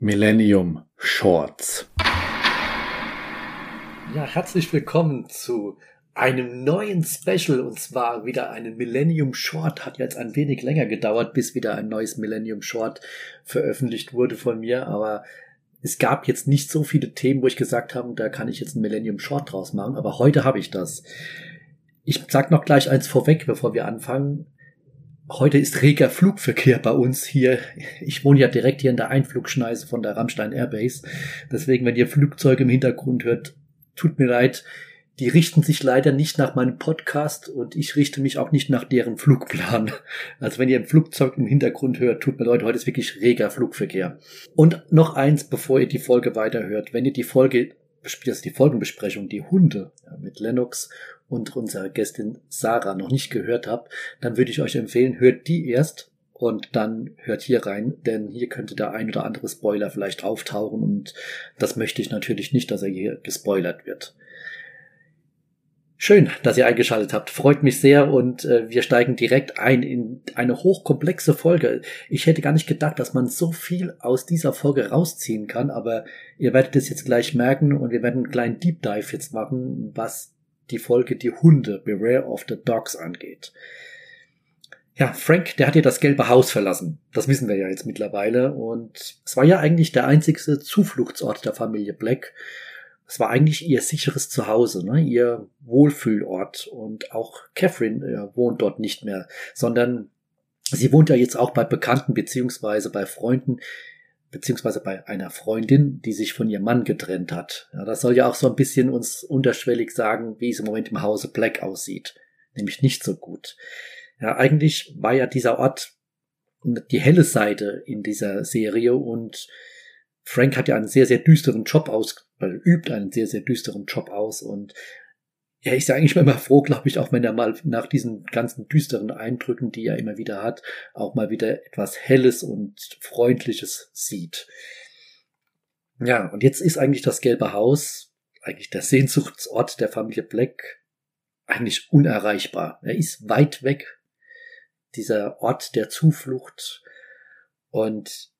Millennium Shorts. Ja, herzlich willkommen zu einem neuen Special, und zwar wieder einen Millennium Short. Hat jetzt ein wenig länger gedauert, bis wieder ein neues Millennium Short veröffentlicht wurde von mir, aber es gab jetzt nicht so viele Themen, wo ich gesagt habe, da kann ich jetzt ein Millennium Short draus machen, aber heute habe ich das. Ich sag noch gleich eins vorweg, bevor wir anfangen. Heute ist reger Flugverkehr bei uns hier. Ich wohne ja direkt hier in der Einflugschneise von der Ramstein Airbase. Deswegen, wenn ihr Flugzeuge im Hintergrund hört, tut mir leid. Die richten sich leider nicht nach meinem Podcast und ich richte mich auch nicht nach deren Flugplan. Also wenn ihr ein Flugzeug im Hintergrund hört, tut mir leid, heute ist wirklich reger Flugverkehr. Und noch eins, bevor ihr die Folge weiterhört. Wenn ihr die Folgenbesprechung, die Hunde mit Lennox und unserer Gästin Sarah noch nicht gehört habt, dann würde ich euch empfehlen, hört die erst und dann hört hier rein, denn hier könnte der ein oder andere Spoiler vielleicht auftauchen und das möchte ich natürlich nicht, dass er hier gespoilert wird. Schön, dass ihr eingeschaltet habt. Freut mich sehr und wir steigen direkt ein in eine hochkomplexe Folge. Ich hätte gar nicht gedacht, dass man so viel aus dieser Folge rausziehen kann, aber ihr werdet es jetzt gleich merken und wir werden einen kleinen Deep Dive jetzt machen, was die Folge Die Hunde, Beware of the Dogs, angeht. Ja, Frank, der hat ja das gelbe Haus verlassen. Das wissen wir ja jetzt mittlerweile und es war ja eigentlich der einzigste Zufluchtsort der Familie Black. Es war eigentlich ihr sicheres Zuhause, ne? Ihr Wohlfühlort. Und auch Catherine wohnt dort nicht mehr, sondern sie wohnt ja jetzt auch bei Bekannten beziehungsweise bei Freunden, beziehungsweise bei einer Freundin, die sich von ihrem Mann getrennt hat. Ja, das soll ja auch so ein bisschen uns unterschwellig sagen, wie es im Moment im Hause Black aussieht. Nämlich nicht so gut. Ja, eigentlich war ja dieser Ort die helle Seite in dieser Serie und Frank hat ja einen sehr, sehr düsteren Job übt einen sehr, sehr düsteren Job aus und er ist ja eigentlich immer froh, glaube ich, auch wenn er mal nach diesen ganzen düsteren Eindrücken, die er immer wieder hat, auch mal wieder etwas Helles und Freundliches sieht. Ja, und jetzt ist eigentlich das gelbe Haus, eigentlich der Sehnsuchtsort der Familie Black, eigentlich unerreichbar. Er ist weit weg, dieser Ort der Zuflucht, und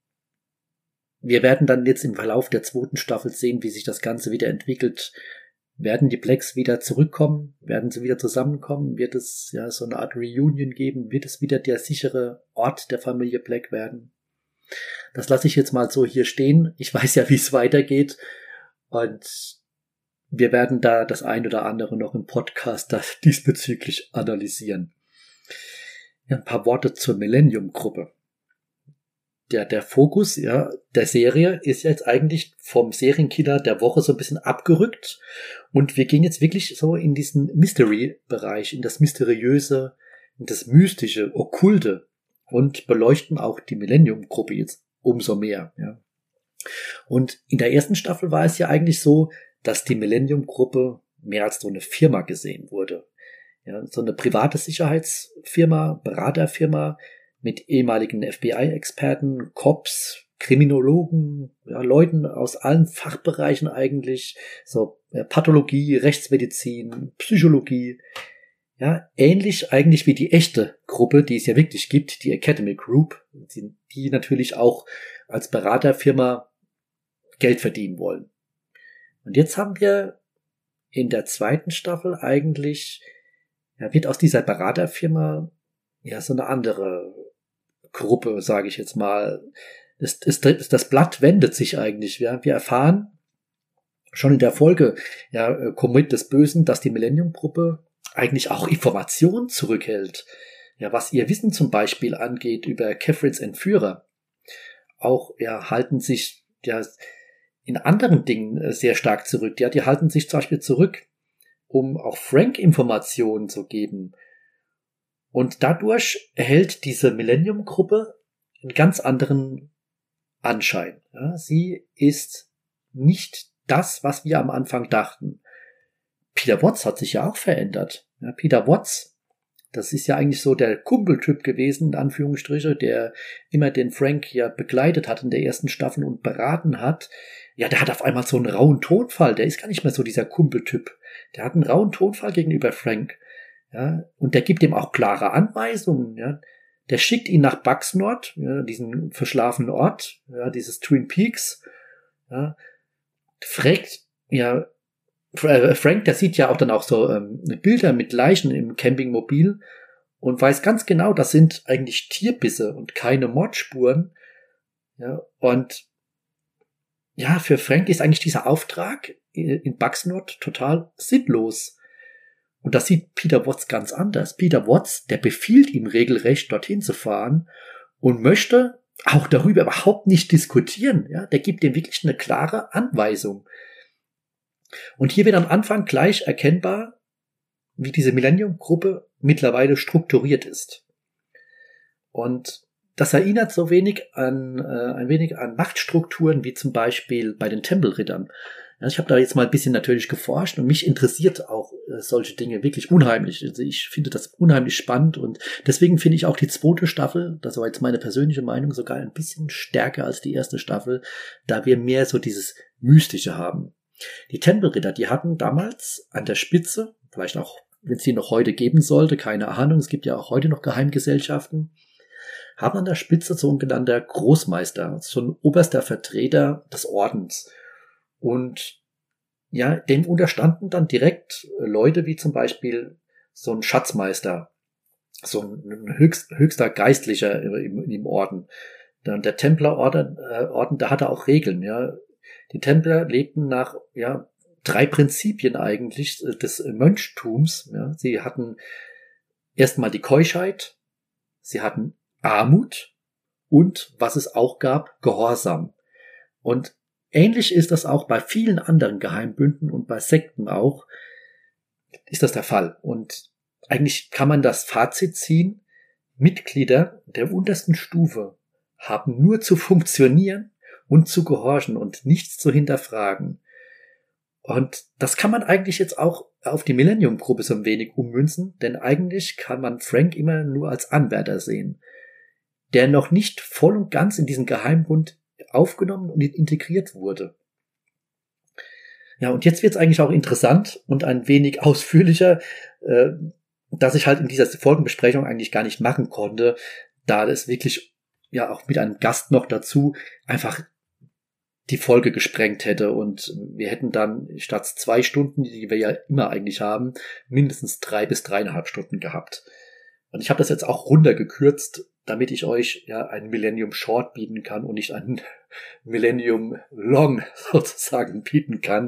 wir werden dann jetzt im Verlauf der 2. Staffel sehen, wie sich das Ganze wieder entwickelt. Werden die Blacks wieder zurückkommen? Werden sie wieder zusammenkommen? Wird es ja so eine Art Reunion geben? Wird es wieder der sichere Ort der Familie Black werden? Das lasse ich jetzt mal so hier stehen. Ich weiß ja, wie es weitergeht. Und wir werden da das ein oder andere noch im Podcast das diesbezüglich analysieren. Ja, ein paar Worte zur Millennium-Gruppe. Der Fokus der Serie ist jetzt eigentlich vom Serienkiller der Woche so ein bisschen abgerückt und wir gehen jetzt wirklich so in diesen Mystery-Bereich, in das Mysteriöse, in das Mystische, Okkulte und beleuchten auch die Millennium-Gruppe jetzt umso mehr. Ja. Und in der 1. Staffel war es ja eigentlich so, dass die Millennium-Gruppe mehr als so eine Firma gesehen wurde. Ja, so eine private Sicherheitsfirma, Beraterfirma, mit ehemaligen FBI-Experten, Cops, Kriminologen, ja, Leuten aus allen Fachbereichen eigentlich, so Pathologie, Rechtsmedizin, Psychologie, ja, ähnlich eigentlich wie die echte Gruppe, die es ja wirklich gibt, die Academy Group, die natürlich auch als Beraterfirma Geld verdienen wollen. Und jetzt haben wir in der 2. Staffel eigentlich, wird aus dieser Beraterfirma so eine andere Gruppe, sage ich jetzt mal. Das Blatt wendet sich eigentlich. Wir erfahren schon in der Folge Commit des Bösen, dass die Millennium-Gruppe eigentlich auch Informationen zurückhält. Ja, was ihr Wissen zum Beispiel angeht über Catherines Entführer. Auch halten sich in anderen Dingen sehr stark zurück. Ja, die halten sich zum Beispiel zurück, um auch Frank Informationen zu geben. Und dadurch erhält diese Millennium-Gruppe einen ganz anderen Anschein. Ja, sie ist nicht das, was wir am Anfang dachten. Peter Watts hat sich ja auch verändert. Ja, Peter Watts, das ist ja eigentlich so der Kumpeltyp gewesen, in Anführungsstriche, der immer den Frank ja begleitet hat in der 1. Staffel und beraten hat. Ja, der hat auf einmal so einen rauen Tonfall. Der ist gar nicht mehr so dieser Kumpeltyp. Der hat einen rauen Tonfall gegenüber Frank. Ja, und der gibt ihm auch klare Anweisungen. Ja. Der schickt ihn nach Bugsnord, ja, diesen verschlafenen Ort, ja, dieses Twin Peaks. Ja. Frank, der sieht ja auch dann auch so Bilder mit Leichen im Campingmobil und weiß ganz genau, das sind eigentlich Tierbisse und keine Mordspuren. Ja, und ja, für Frank ist eigentlich dieser Auftrag in Bugsnord total sinnlos. Und das sieht Peter Watts ganz anders. Peter Watts, der befiehlt ihm regelrecht, dorthin zu fahren und möchte auch darüber überhaupt nicht diskutieren. Ja, der gibt ihm wirklich eine klare Anweisung. Und hier wird am Anfang gleich erkennbar, wie diese Millennium-Gruppe mittlerweile strukturiert ist. Und das erinnert so ein wenig an Machtstrukturen, wie zum Beispiel bei den Tempelrittern. Ja, ich habe da jetzt mal ein bisschen natürlich geforscht und mich interessiert auch solche Dinge wirklich unheimlich. Also ich finde das unheimlich spannend und deswegen finde ich auch die zweite Staffel, das war jetzt meine persönliche Meinung, sogar ein bisschen stärker als die erste Staffel, da wir mehr so dieses Mystische haben. Die Tempelritter, die hatten damals an der Spitze, vielleicht auch, wenn es die noch heute geben sollte, keine Ahnung, es gibt ja auch heute noch Geheimgesellschaften, haben an der Spitze so ein genannter Großmeister, so ein oberster Vertreter des Ordens. Und ja, dem unterstanden dann direkt Leute wie zum Beispiel so ein Schatzmeister, so ein höchster Geistlicher im Orden. Dann der Templerorden, da hatte auch Regeln, ja. Die Templer lebten nach, ja, 3 Prinzipien eigentlich des Mönchtums, ja. Sie hatten erstmal die Keuschheit, sie hatten Armut und, was es auch gab, Gehorsam. Und ähnlich ist das auch bei vielen anderen Geheimbünden und bei Sekten auch, ist das der Fall. Und eigentlich kann man das Fazit ziehen, Mitglieder der untersten Stufe haben nur zu funktionieren und zu gehorchen und nichts zu hinterfragen. Und das kann man eigentlich jetzt auch auf die Millennium-Gruppe so ein wenig ummünzen, denn eigentlich kann man Frank immer nur als Anwärter sehen, der noch nicht voll und ganz in diesen Geheimbund aufgenommen und integriert wurde. Ja, und jetzt wird es eigentlich auch interessant und ein wenig ausführlicher, dass ich halt in dieser Folgenbesprechung eigentlich gar nicht machen konnte, da es wirklich, ja, auch mit einem Gast noch dazu einfach die Folge gesprengt hätte und wir hätten dann statt 2 Stunden, die wir ja immer eigentlich haben, mindestens 3 bis 3,5 Stunden gehabt. Und ich habe das jetzt auch runtergekürzt, damit ich euch ja ein Millennium Short bieten kann und nicht ein Millennium Long sozusagen bieten kann.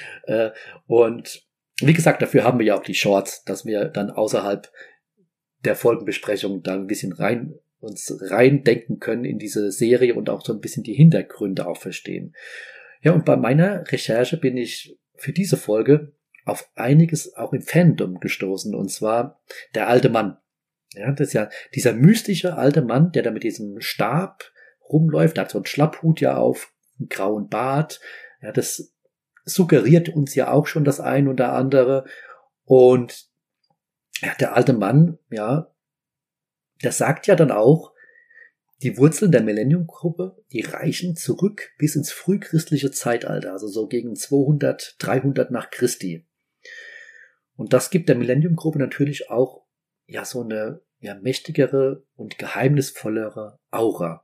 Und wie gesagt, dafür haben wir ja auch die Shorts, dass wir dann außerhalb der Folgenbesprechung da ein bisschen uns reindenken können in diese Serie und auch so ein bisschen die Hintergründe auch verstehen. Ja, und bei meiner Recherche bin ich für diese Folge auf einiges auch im Fandom gestoßen, und zwar der alte Mann. Ja, das ist ja dieser mystische alte Mann, der da mit diesem Stab rumläuft, der hat so einen Schlapphut ja auf, einen grauen Bart. Ja, das suggeriert uns ja auch schon das ein oder andere. Und ja, der alte Mann, ja, der sagt ja dann auch, die Wurzeln der Millennium-Gruppe, die reichen zurück bis ins frühchristliche Zeitalter, also so gegen 200, 300 nach Christi. Und das gibt der Millennium-Gruppe natürlich auch ja so eine ja mächtigere und geheimnisvollere Aura.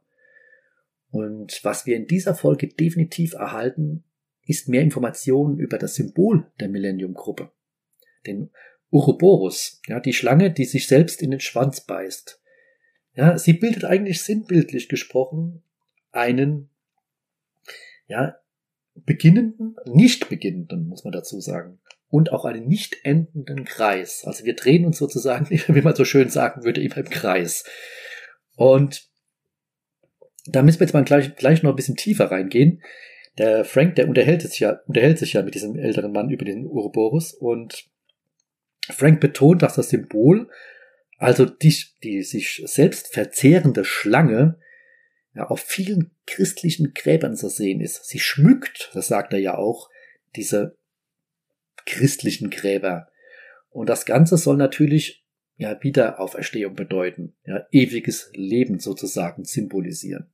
Und was wir in dieser Folge definitiv erhalten, ist mehr Informationen über das Symbol der Millennium-Gruppe, den Ouroboros, ja, die Schlange, die sich selbst in den Schwanz beißt. Ja, sie bildet eigentlich sinnbildlich gesprochen einen, ja, nicht beginnenden, muss man dazu sagen, und auch einen nicht endenden Kreis. Also wir drehen uns sozusagen, wie man so schön sagen würde, immer im Kreis. Und da müssen wir jetzt mal gleich noch ein bisschen tiefer reingehen. Der Frank, der unterhält sich ja mit diesem älteren Mann über den Ouroboros, und Frank betont, dass das Symbol, also die sich selbst verzehrende Schlange, ja, auf vielen christlichen Gräbern zu sehen ist. Sie schmückt, das sagt er ja auch, diese christlichen Gräber. Und das Ganze soll natürlich ja Wiederauferstehung bedeuten, ja, ewiges Leben sozusagen symbolisieren.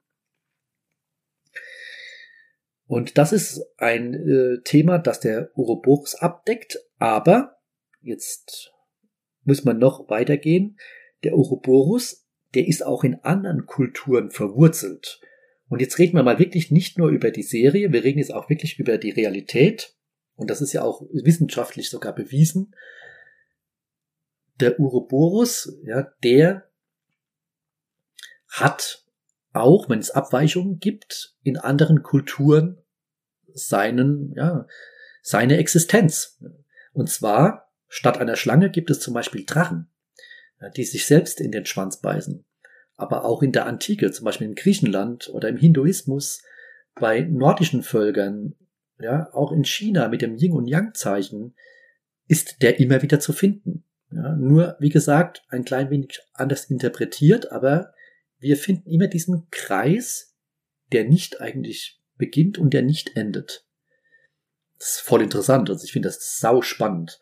Und das ist ein Thema, das der Ouroboros abdeckt, aber jetzt muss man noch weitergehen. Der Ouroboros, der ist auch in anderen Kulturen verwurzelt. Und jetzt reden wir mal wirklich nicht nur über die Serie, wir reden jetzt auch wirklich über die Realität. Und das ist ja auch wissenschaftlich sogar bewiesen. Der Ouroboros, ja, der hat auch, wenn es Abweichungen gibt, in anderen Kulturen seine Existenz. Und zwar, statt einer Schlange gibt es zum Beispiel Drachen, die sich selbst in den Schwanz beißen. Aber auch in der Antike, zum Beispiel in Griechenland oder im Hinduismus, bei nordischen Völkern, ja, auch in China mit dem Yin- und Yang-Zeichen, ist der immer wieder zu finden. Ja, nur, wie gesagt, ein klein wenig anders interpretiert, aber wir finden immer diesen Kreis, der nicht eigentlich beginnt und der nicht endet. Das ist voll interessant, also ich finde das sau spannend.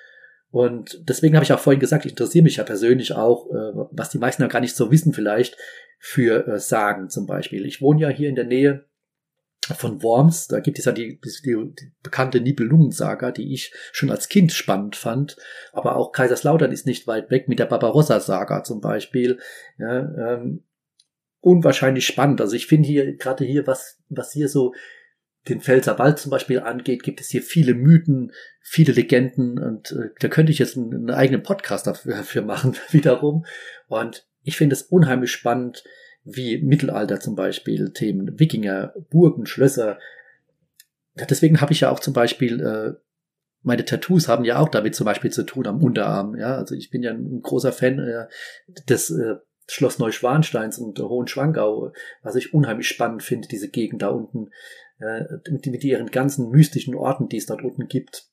Und deswegen habe ich auch vorhin gesagt, ich interessiere mich ja persönlich auch, was die meisten ja gar nicht so wissen vielleicht, für Sagen zum Beispiel. Ich wohne ja hier in der Nähe von Worms, da gibt es ja die bekannte Nibelungensaga, die ich schon als Kind spannend fand, aber auch Kaiserslautern ist nicht weit weg mit der Barbarossa-Saga zum Beispiel. Ja, unwahrscheinlich spannend. Also ich finde hier, gerade hier, was hier so den Pfälzerwald zum Beispiel angeht, gibt es hier viele Mythen, viele Legenden und da könnte ich jetzt einen eigenen Podcast dafür machen, wiederum. Und ich finde es unheimlich spannend, wie Mittelalter zum Beispiel, Themen Wikinger, Burgen, Schlösser. Ja, deswegen habe ich ja auch zum Beispiel, meine Tattoos haben ja auch damit zum Beispiel zu tun am Unterarm. Ja, also ich bin ja ein großer Fan des Schloss Neuschwansteins und Hohenschwangau, was ich unheimlich spannend finde, diese Gegend da unten, mit ihren ganzen mystischen Orten, die es dort unten gibt.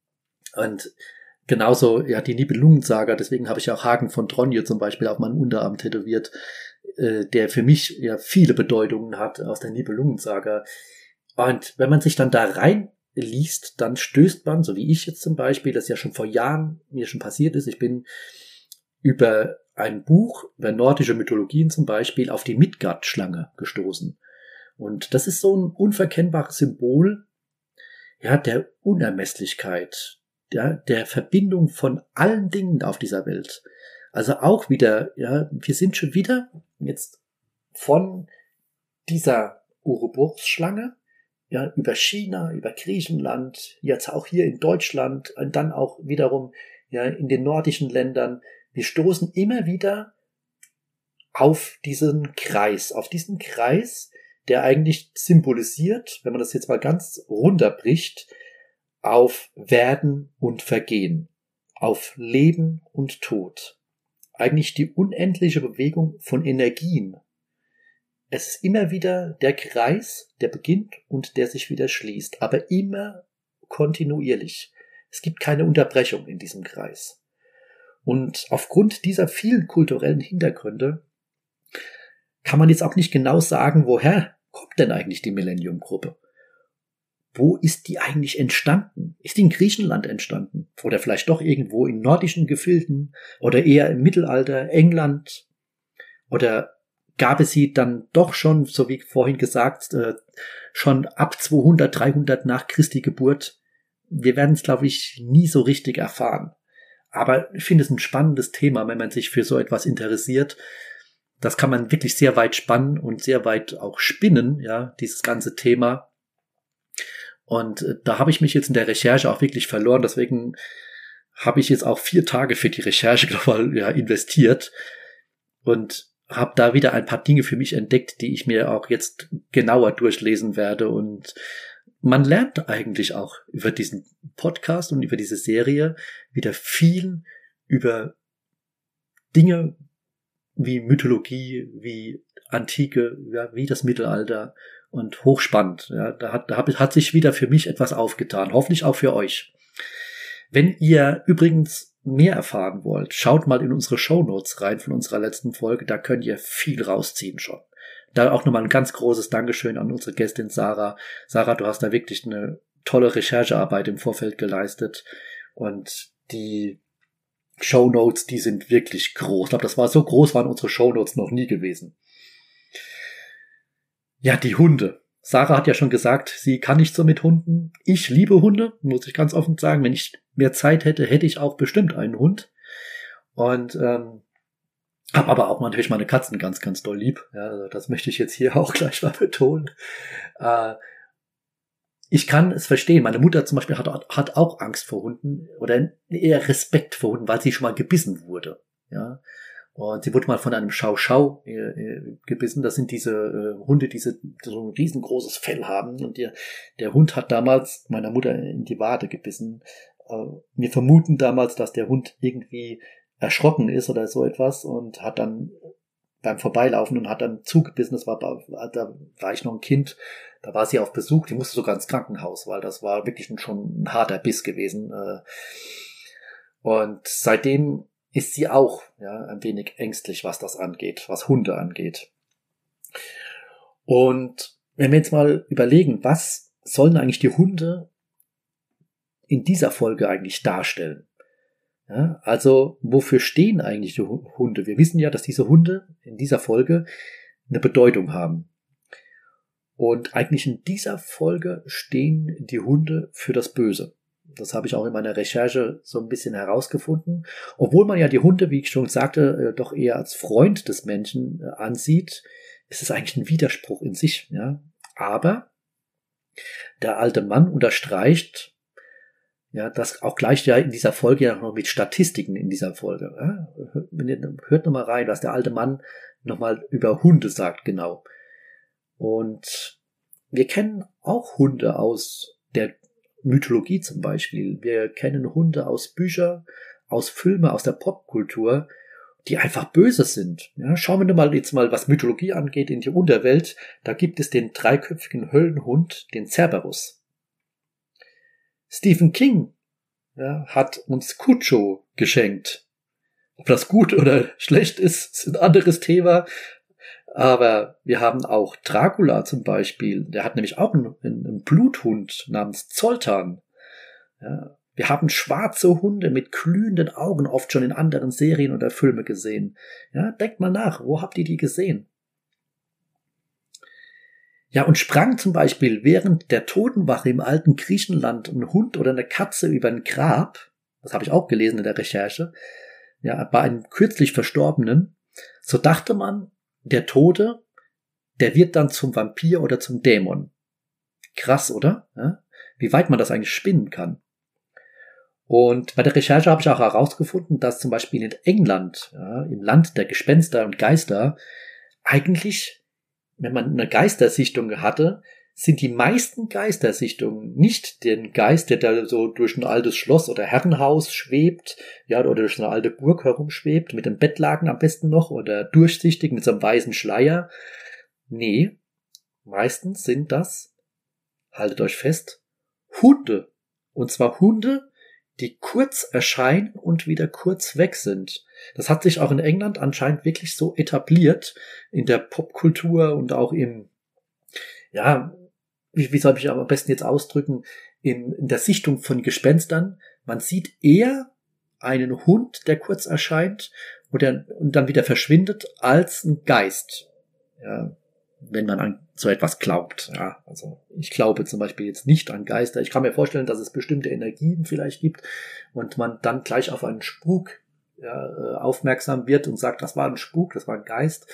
Und genauso, ja, die Nibelungensaga, deswegen habe ich auch Hagen von Tronje zum Beispiel auf meinem Unterarm tätowiert, der für mich ja viele Bedeutungen hat aus der Nibelungensaga. Und wenn man sich dann da reinliest, dann stößt man, so wie ich jetzt zum Beispiel, das ja schon vor Jahren mir schon passiert ist, ich bin über ein Buch, über nordische Mythologien zum Beispiel, auf die Midgard-Schlange gestoßen. Und das ist so ein unverkennbares Symbol, ja, der Unermesslichkeit, ja, der Verbindung von allen Dingen auf dieser Welt. Also auch wieder, ja, wir sind schon wieder jetzt von dieser Ouroboros-Schlange, ja, über China, über Griechenland, jetzt auch hier in Deutschland und dann auch wiederum, ja, in den nordischen Ländern. Wir stoßen immer wieder auf diesen Kreis, der eigentlich symbolisiert, wenn man das jetzt mal ganz runterbricht, auf Werden und Vergehen, auf Leben und Tod. Eigentlich die unendliche Bewegung von Energien. Es ist immer wieder der Kreis, der beginnt und der sich wieder schließt, aber immer kontinuierlich. Es gibt keine Unterbrechung in diesem Kreis. Und aufgrund dieser vielen kulturellen Hintergründe kann man jetzt auch nicht genau sagen, woher kommt denn eigentlich die Millennium-Gruppe? Wo ist die eigentlich entstanden? Ist die in Griechenland entstanden? Oder vielleicht doch irgendwo in nordischen Gefilden? Oder eher im Mittelalter, England? Oder gab es sie dann doch schon, so wie vorhin gesagt, schon ab 200, 300 nach Christi Geburt? Wir werden es, glaube ich, nie so richtig erfahren. Aber ich finde es ein spannendes Thema, wenn man sich für so etwas interessiert. Das kann man wirklich sehr weit spannen und sehr weit auch spinnen, ja, dieses ganze Thema. Und da habe ich mich jetzt in der Recherche auch wirklich verloren. Deswegen habe ich jetzt auch 4 Tage für die Recherche, glaube ich, ja, investiert und habe da wieder ein paar Dinge für mich entdeckt, die ich mir auch jetzt genauer durchlesen werde. Und man lernt eigentlich auch über diesen Podcast und über diese Serie wieder viel über Dinge wie Mythologie, wie Antike, ja, wie das Mittelalter und hochspannend. Ja, da hat sich wieder für mich etwas aufgetan, hoffentlich auch für euch. Wenn ihr übrigens mehr erfahren wollt, schaut mal in unsere Shownotes rein von unserer letzten Folge, da könnt ihr viel rausziehen schon. Da auch nochmal ein ganz großes Dankeschön an unsere Gästin Sarah. Sarah, du hast da wirklich eine tolle Recherchearbeit im Vorfeld geleistet und die Shownotes, die sind wirklich groß. Ich glaube, das war so groß, waren unsere Shownotes noch nie gewesen. Ja, die Hunde. Sarah hat ja schon gesagt, sie kann nicht so mit Hunden. Ich liebe Hunde, muss ich ganz offen sagen. Wenn ich mehr Zeit hätte, hätte ich auch bestimmt einen Hund. Und Hab aber auch natürlich meine Katzen ganz, ganz doll lieb. Ja, also das möchte ich jetzt hier auch gleich mal betonen. Ich kann es verstehen. Meine Mutter zum Beispiel hat auch Angst vor Hunden oder eher Respekt vor Hunden, weil sie schon mal gebissen wurde. Ja. Und sie wurde mal von einem Schau-Schau gebissen. Das sind diese Hunde, die so ein riesengroßes Fell haben. Und der Hund hat damals meiner Mutter in die Wade gebissen. Wir vermuten damals, dass der Hund irgendwie erschrocken ist oder so etwas und hat dann beim Vorbeilaufen und hat dann zugebissen. Da war ich noch ein Kind. Da war sie auf Besuch. Die musste sogar ins Krankenhaus, weil das war wirklich schon ein harter Biss gewesen. Und seitdem ist sie auch ein wenig ängstlich, was das angeht, was Hunde angeht. Und wenn wir jetzt mal überlegen, was sollen eigentlich die Hunde in dieser Folge eigentlich darstellen? Ja, also wofür stehen eigentlich die Hunde? Wir wissen ja, dass diese Hunde in dieser Folge eine Bedeutung haben. Und eigentlich in dieser Folge stehen die Hunde für das Böse. Das habe ich auch in meiner Recherche so ein bisschen herausgefunden. Obwohl man ja die Hunde, wie ich schon sagte, doch eher als Freund des Menschen ansieht, ist es eigentlich ein Widerspruch in sich. Ja? Aber der alte Mann unterstreicht, ja, das auch gleich ja in dieser Folge ja noch mit Statistiken in dieser Folge. Ja? Hört nochmal rein, was der alte Mann nochmal über Hunde sagt, genau. Und wir kennen auch Hunde aus der Mythologie zum Beispiel. Wir kennen Hunde aus Büchern, aus Filmen, aus der Popkultur, die einfach böse sind. Ja, schauen wir jetzt mal, was Mythologie angeht, in die Unterwelt. Da gibt es den dreiköpfigen Höllenhund, den Cerberus. Stephen King hat uns Cujo geschenkt. Ob das gut oder schlecht ist ein anderes Thema. Aber wir haben auch Dracula zum Beispiel. Der hat nämlich auch einen Bluthund namens Zoltan. Ja, wir haben schwarze Hunde mit glühenden Augen oft schon in anderen Serien oder Filmen gesehen. Ja, denkt mal nach, wo habt ihr die gesehen? Ja, und sprang zum Beispiel während der Totenwache im alten Griechenland ein Hund oder eine Katze über ein Grab, das habe ich auch gelesen in der Recherche, ja, bei einem kürzlich Verstorbenen, so dachte man, der Tote, der wird dann zum Vampir oder zum Dämon. Krass, oder? Ja? Wie weit man das eigentlich spinnen kann. Und bei der Recherche habe ich auch herausgefunden, dass zum Beispiel in England, im Land der Gespenster und Geister, eigentlich, wenn man eine Geistersichtung hatte, sind die meisten Geistersichtungen nicht den Geist, der da so durch ein altes Schloss oder Herrenhaus schwebt, ja, oder durch eine alte Burg herumschwebt, mit dem Bettlaken am besten noch, oder durchsichtig mit so einem weißen Schleier. Nee, meistens sind das, haltet euch fest, Hunde. Und zwar Hunde, die kurz erscheinen und wieder kurz weg sind. Das hat sich auch in England anscheinend wirklich so etabliert, in der Popkultur und auch im, ja, wie soll ich am besten jetzt ausdrücken, in der Sichtung von Gespenstern. Man sieht eher einen Hund, der kurz erscheint und dann wieder verschwindet, als ein Geist. Ja, wenn man an so etwas glaubt. Ja, also ich glaube zum Beispiel jetzt nicht an Geister. Ich kann mir vorstellen, dass es bestimmte Energien vielleicht gibt und man dann gleich auf einen Spuk aufmerksam wird und sagt, das war ein Spuk, das war ein Geist.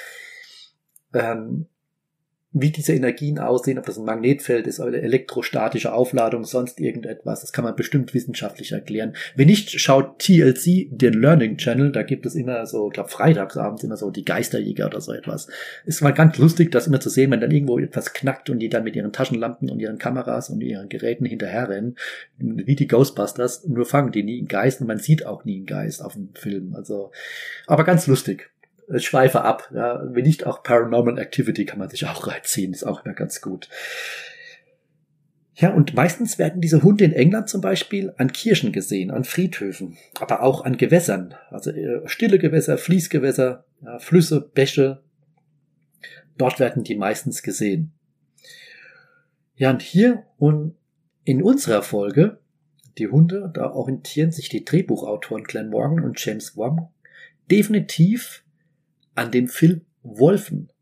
Wie diese Energien aussehen, ob das ein Magnetfeld ist oder elektrostatische Aufladung, sonst irgendetwas. Das kann man bestimmt wissenschaftlich erklären. Wenn nicht, schaut TLC, den Learning Channel, da gibt es immer so, ich glaube freitagsabends immer so die Geisterjäger oder so etwas. Ist mal ganz lustig, das immer zu sehen, wenn dann irgendwo etwas knackt und die dann mit ihren Taschenlampen und ihren Kameras und ihren Geräten hinterherrennen, wie die Ghostbusters, nur fangen die nie einen Geist und man sieht auch nie einen Geist auf dem Film. Also, aber ganz lustig. Ich schweife ab, ja. Wenn nicht, auch Paranormal Activity kann man sich auch reinziehen, ist auch immer ganz gut. Ja, und meistens werden diese Hunde in England zum Beispiel an Kirchen gesehen, an Friedhöfen, aber auch an Gewässern, also stille Gewässer, Fließgewässer, ja, Flüsse, Bäche. Dort werden die meistens gesehen. Ja, und hier und in unserer Folge, die Hunde, da orientieren sich die Drehbuchautoren Glenn Morgan und James Wong definitiv an dem Film Wolfen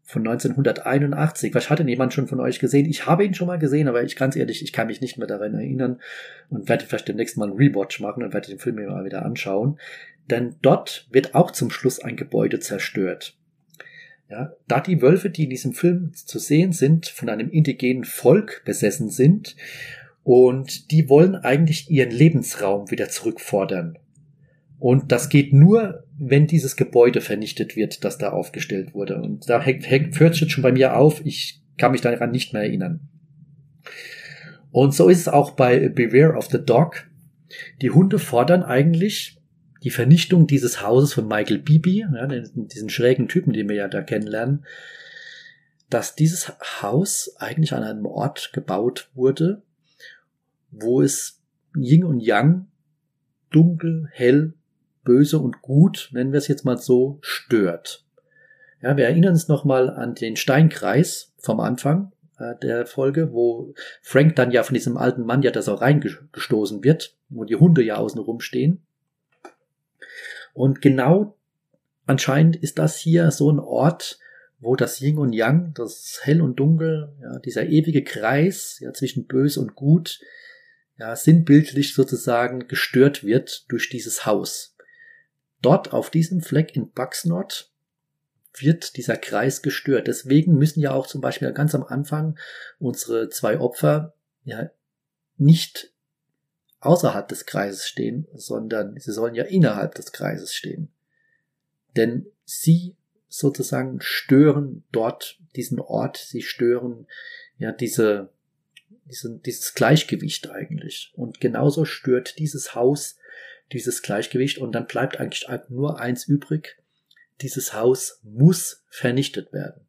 von 1981. Was hat denn jemand schon von euch gesehen? Ich habe ihn schon mal gesehen, aber ganz ehrlich, ich kann mich nicht mehr daran erinnern und werde vielleicht demnächst mal einen Rewatch machen und werde den Film mir mal wieder anschauen. Denn dort wird auch zum Schluss ein Gebäude zerstört. Ja, da die Wölfe, die in diesem Film zu sehen sind, von einem indigenen Volk besessen sind und die wollen eigentlich ihren Lebensraum wieder zurückfordern. Und das geht nur, wenn dieses Gebäude vernichtet wird, das da aufgestellt wurde. Und da hört es jetzt schon bei mir auf, ich kann mich daran nicht mehr erinnern. Und so ist es auch bei Beware of the Dog. Die Hunde fordern eigentlich die Vernichtung dieses Hauses von Michael Beebe, ja, diesen schrägen Typen, den wir ja da kennenlernen, dass dieses Haus eigentlich an einem Ort gebaut wurde, wo es Yin und Yang, dunkel, hell, böse und gut, nennen wir es jetzt mal so, stört. Ja, wir erinnern uns nochmal an den Steinkreis vom Anfang der Folge, wo Frank dann ja von diesem alten Mann ja da so reingestoßen wird, wo die Hunde ja außen rumstehen. Und genau anscheinend ist das hier so ein Ort, wo das Yin und Yang, das Hell und Dunkel, ja, dieser ewige Kreis ja, zwischen Böse und Gut, ja, sinnbildlich sozusagen gestört wird durch dieses Haus. Dort auf diesem Fleck in Bucksnod wird dieser Kreis gestört. Deswegen müssen ja auch zum Beispiel ganz am Anfang unsere 2 Opfer ja nicht außerhalb des Kreises stehen, sondern sie sollen ja innerhalb des Kreises stehen. Denn sie sozusagen stören dort diesen Ort, sie stören ja dieses Gleichgewicht eigentlich. Und genauso stört dieses Haus dieses Gleichgewicht und dann bleibt eigentlich nur eins übrig. Dieses Haus muss vernichtet werden.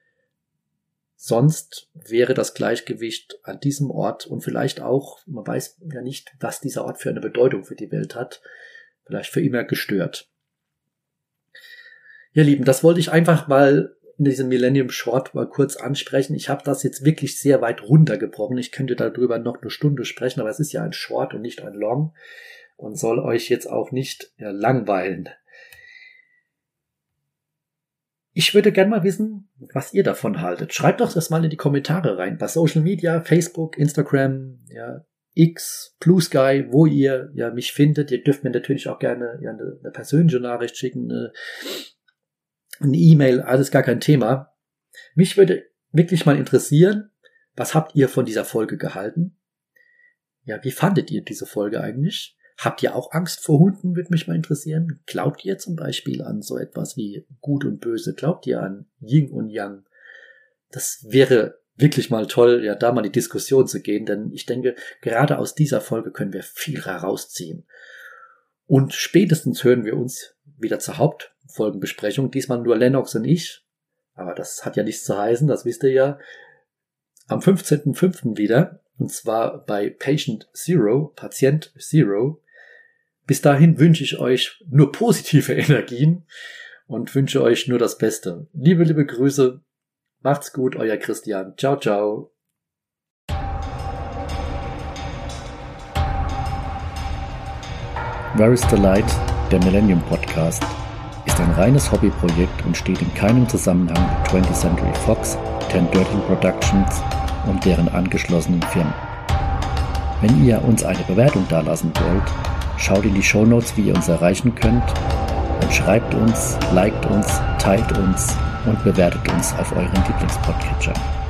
Sonst wäre das Gleichgewicht an diesem Ort und vielleicht auch, man weiß ja nicht, was dieser Ort für eine Bedeutung für die Welt hat, vielleicht für immer gestört. Ja, Lieben, das wollte ich einfach mal in diesem Millennium Short mal kurz ansprechen. Ich habe das jetzt wirklich sehr weit runtergebrochen. Ich könnte darüber noch eine Stunde sprechen, aber es ist ja ein Short und nicht ein Long und soll euch jetzt auch nicht langweilen. Ich würde gerne mal wissen, was ihr davon haltet. Schreibt doch das mal in die Kommentare rein. Bei Social Media, Facebook, Instagram, ja, X, Blue Sky, wo ihr ja mich findet. Ihr dürft mir natürlich auch gerne ja, eine persönliche Nachricht schicken, eine E-Mail, alles gar kein Thema. Mich würde wirklich mal interessieren, was habt ihr von dieser Folge gehalten? Ja, wie fandet ihr diese Folge eigentlich? Habt ihr auch Angst vor Hunden, würde mich mal interessieren. Glaubt ihr zum Beispiel an so etwas wie Gut und Böse? Glaubt ihr an Yin und Yang? Das wäre wirklich mal toll, ja, da mal in die Diskussion zu gehen, denn ich denke, gerade aus dieser Folge können wir viel herausziehen. Und spätestens hören wir uns wieder zur Hauptfolgenbesprechung. Diesmal nur Lennox und ich. Aber das hat ja nichts zu heißen, das wisst ihr ja. Am 15.05. wieder. Und zwar bei Patient Zero. Bis dahin wünsche ich euch nur positive Energien und wünsche euch nur das Beste. Liebe Grüße. Macht's gut, euer Christian. Ciao, ciao. Where is the Light, der Millennium Podcast, ist ein reines Hobbyprojekt und steht in keinem Zusammenhang mit 20th Century Fox, 1013 Productions und deren angeschlossenen Firmen. Wenn ihr uns eine Bewertung dalassen wollt, schaut in die Shownotes, wie ihr uns erreichen könnt, und schreibt uns, liked uns, teilt uns und bewertet uns auf euren Lieblingspodcatcher.